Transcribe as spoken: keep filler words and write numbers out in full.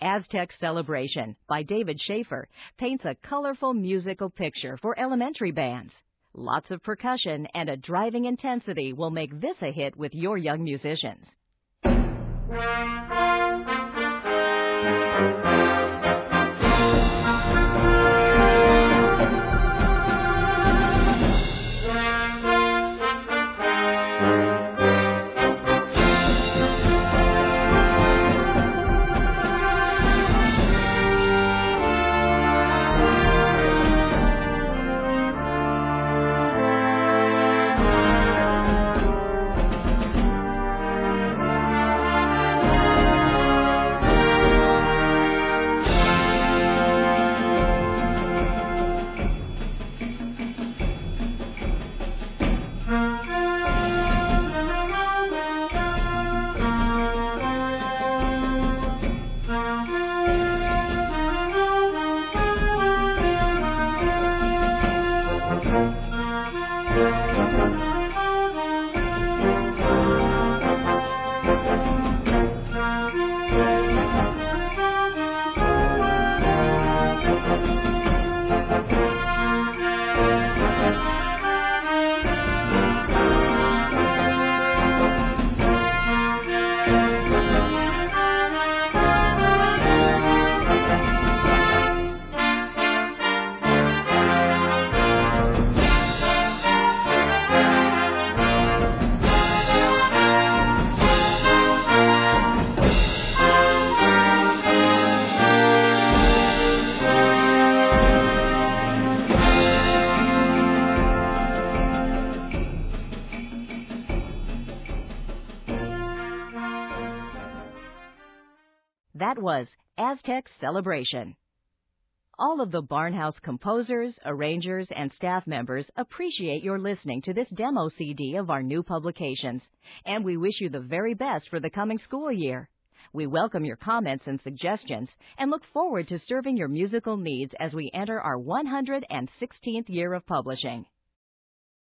Aztec Celebration by David Schaefer paints a colorful musical picture for elementary bands. Lots of percussion and a driving intensity will make this a hit with your young musicians. That was Aztec Celebration. All of the Barnhouse composers, arrangers, and staff members appreciate your listening to this demo C D of our new publications, and we wish you the very best for the coming school year. We welcome your comments and suggestions and look forward to serving your musical needs as we enter our one hundred sixteenth year of publishing.